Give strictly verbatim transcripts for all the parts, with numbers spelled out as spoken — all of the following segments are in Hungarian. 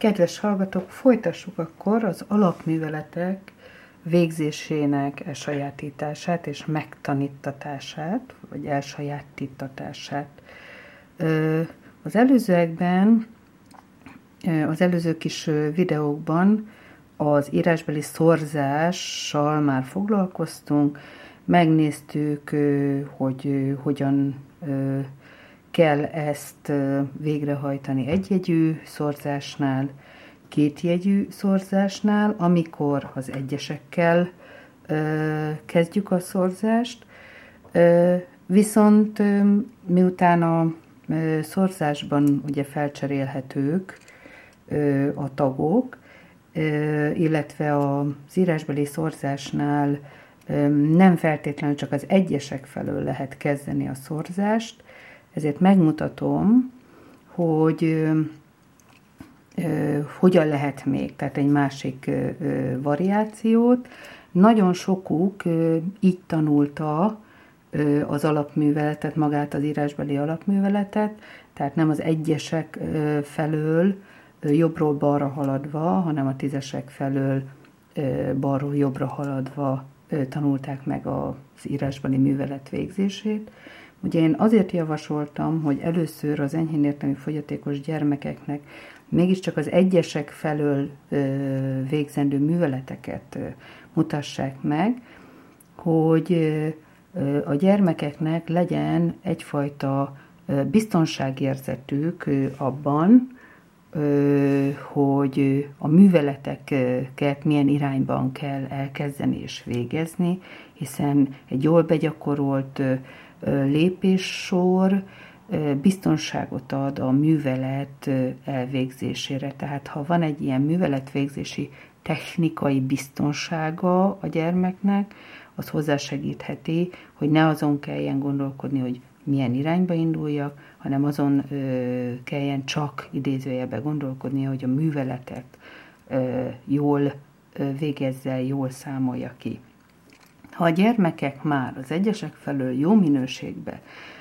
Kedves hallgatók, folytassuk akkor az alapműveletek végzésének elsajátítását és megtanítatását, vagy elsajátítatását. Az előzőekben, az előző kis videókban az írásbeli szorzással már foglalkoztunk, megnéztük, hogy hogyan kell ezt végrehajtani egyjegyű szorzásnál, kétjegyű szorzásnál, amikor az egyesekkel kezdjük a szorzást, viszont miután a szorzásban ugye felcserélhetők a tagok, illetve az írásbeli szorzásnál nem feltétlenül csak az egyesek felől lehet kezdeni a szorzást, ezért megmutatom, hogy ö, ö, hogyan lehet még, tehát egy másik ö, ö, variációt. Nagyon sokuk ö, így tanulta ö, az alapműveletet, magát az írásbeli alapműveletet, tehát nem az egyesek ö, felől ö, jobbról balra haladva, hanem a tízesek felől ö, balról jobbra haladva ö, tanulták meg az írásbeli művelet végzését. Ugye én azért javasoltam, hogy először az enyhén értelmi fogyatékos gyermekeknek mégiscsak az egyesek felől ö, végzendő műveleteket ö, mutassák meg, hogy ö, a gyermekeknek legyen egyfajta ö, biztonságérzetük ö, abban, ö, hogy a műveleteket milyen irányban kell elkezdeni és végezni, hiszen egy jól begyakorolt ö, lépéssor biztonságot ad a művelet elvégzésére. Tehát ha van egy ilyen műveletvégzési technikai biztonsága a gyermeknek, az hozzásegítheti, hogy ne azon kelljen gondolkodni, hogy milyen irányba induljak, hanem azon kelljen csak idézőjelbe gondolkodni, hogy a műveletet jól végezze, jól számolja ki. Ha a gyermekek már az egyesek felől jó minőségben,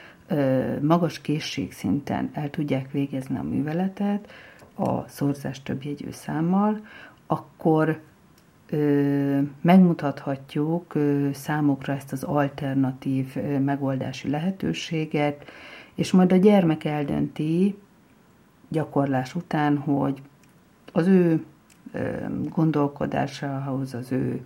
magas készségszinten el tudják végezni a műveletet a szorzás többjegyű számmal, akkor megmutathatjuk számukra ezt az alternatív megoldási lehetőséget, és majd a gyermek eldönti gyakorlás után, hogy az ő gondolkodásához, az ő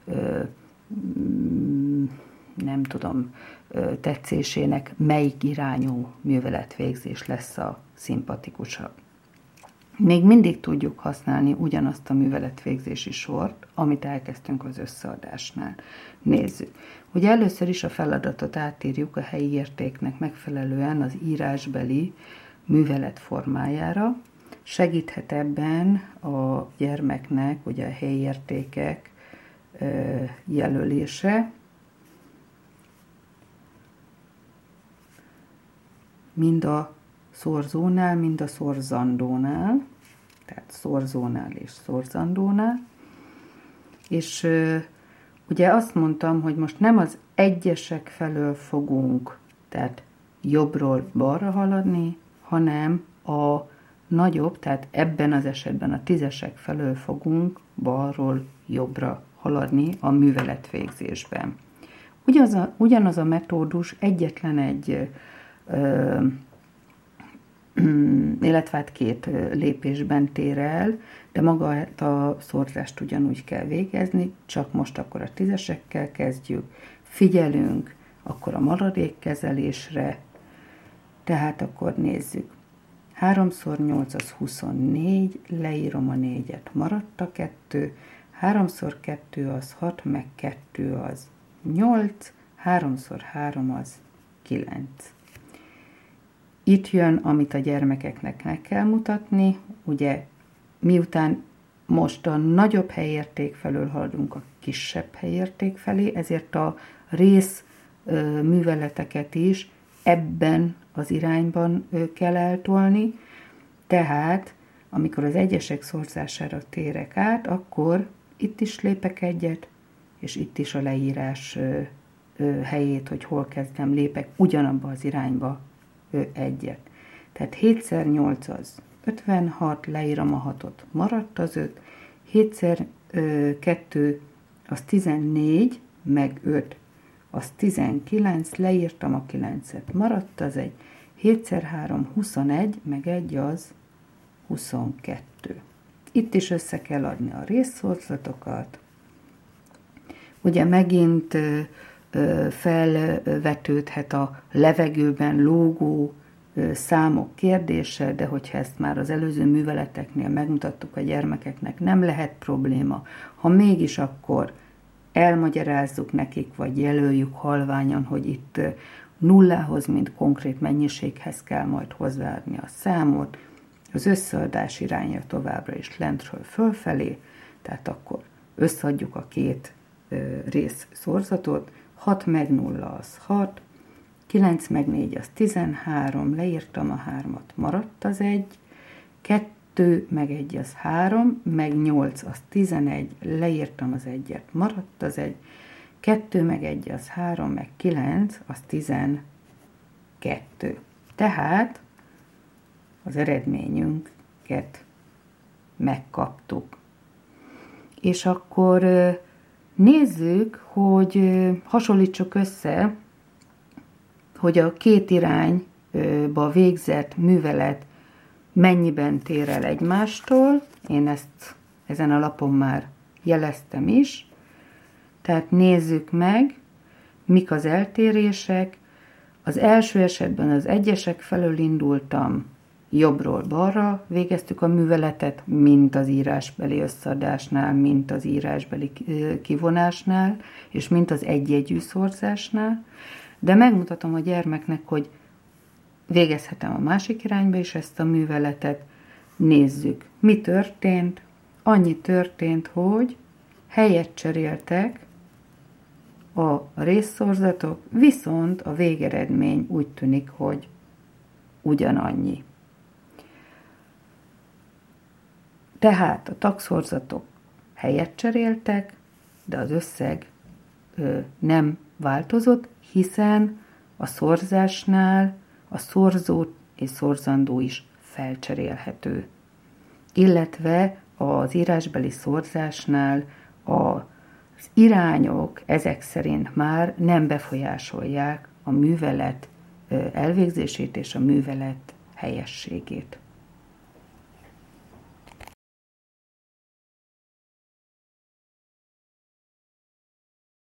nem tudom, tetszésének melyik irányú műveletvégzés lesz a szimpatikusabb. Még mindig tudjuk használni ugyanazt a műveletvégzési sort, amit elkezdtünk az összeadásnál. Nézzük. Ugye először is a feladatot átírjuk a helyi értéknek megfelelően az írásbeli művelet formájára. Segíthet ebben a gyermeknek ugye a helyi értékek jelölése, mind a szorzónál, mind a szorzandónál, tehát szorzónál és szorzandónál, és ugye azt mondtam, hogy most nem az egyesek felől fogunk, tehát jobbról balra haladni, hanem a nagyobb, tehát ebben az esetben a tízesek felől fogunk balról jobbra haladni a műveletvégzésben. Ugyanaz a, ugyanaz a metódus egyetlen egy, ö, illetve hát két lépésben tér el, de magát a szorzást ugyanúgy kell végezni, csak most akkor a tízesekkel kezdjük, figyelünk, akkor a maradékkezelésre, tehát akkor nézzük. háromszor nyolc az huszonnégy, leírom a négyet, maradt a kettő, háromszor kettő az hat, meg kettő az nyolc, háromszor három az kilenc. Itt jön, amit a gyermekeknek meg kell mutatni, ugye miután most a nagyobb helyérték felől haladunk a kisebb helyérték felé, ezért a rész műveleteket is ebben az irányban kell eltolni, tehát amikor az egyesek szorzására térek át, akkor itt is lépek egyet, és itt is a leírás helyét, hogy hol kezdem, lépek ugyanabba az irányba egyet. Tehát hétszer nyolc az ötvenhat, leírom a hatot, maradt az öt, hétszer kettő az tizennégy, meg öt az tizenkilenc, leírtam a kilencet, maradt az egy, hétszer három huszonegy, meg egy az huszonkettő. Itt is össze kell adni a részszorzatokat. Ugye megint ö, ö, felvetődhet a levegőben lógó ö, számok kérdése, de hogyha ezt már az előző műveleteknél megmutattuk a gyermekeknek, nem lehet probléma. Ha mégis, akkor elmagyarázzuk nekik, vagy jelöljük halványan, hogy itt nullához, mint konkrét mennyiséghez kell majd hozzáadni a számot, az összeadás iránya továbbra is lentről fölfelé, tehát akkor összeadjuk a két ö, rész szorzatot, hat meg nulla az hat, kilenc meg négy az tizenhárom, leírtam a hármat, maradt az egy, kettő meg egy az három, meg nyolc az tizenegy, leírtam az egyet, maradt az egy, kettő meg egy az három, meg kilenc az tizenkettő. Tehát az eredményünket megkaptuk. És akkor nézzük, hogy hasonlítsuk össze, hogy a két irányba végzett művelet mennyiben tér el egymástól. Én ezt ezen a lapon már jeleztem is. Tehát nézzük meg, mik az eltérések. Az első esetben az egyesek felől indultam, jobbról balra végeztük a műveletet, mint az írásbeli összeadásnál, mint az írásbeli kivonásnál, és mint az egy-jegyű szorzásnál, de megmutatom a gyermeknek, hogy végezhetem a másik irányba is ezt a műveletet. Nézzük, mi történt. Annyi történt, hogy helyet cseréltek a részszorzatok, viszont a végeredmény úgy tűnik, hogy ugyanannyi. Tehát a tagszorzatok helyet cseréltek, de az összeg ö, nem változott, hiszen a szorzásnál a szorzó és szorzandó is felcserélhető. Illetve az írásbeli szorzásnál az irányok ezek szerint már nem befolyásolják a művelet elvégzését és a művelet helyességét.